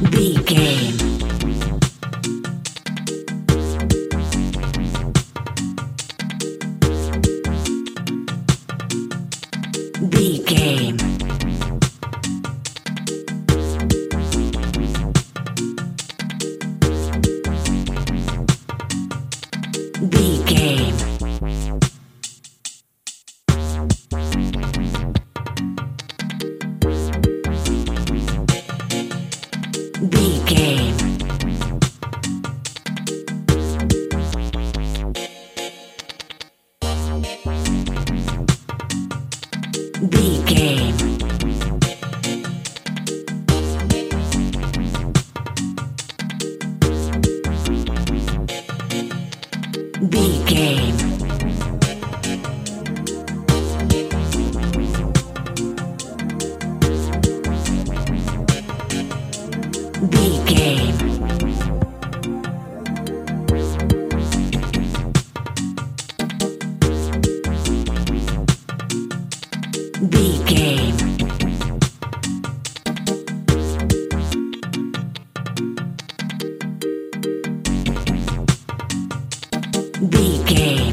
B game. B game. B game. B game. B game. B game. B game. B game. B game.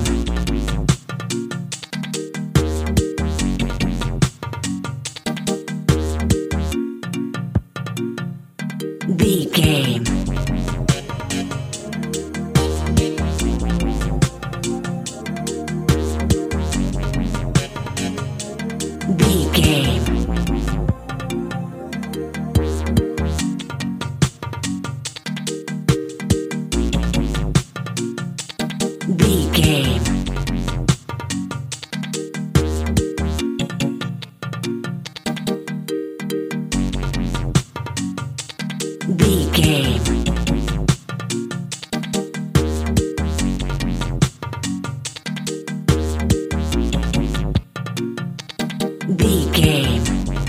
B game. B game. B game. B game. B game.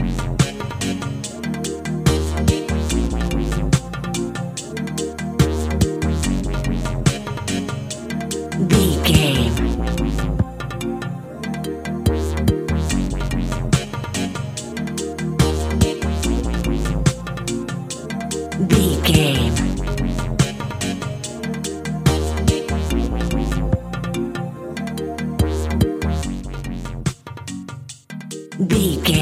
B game. B game. B game.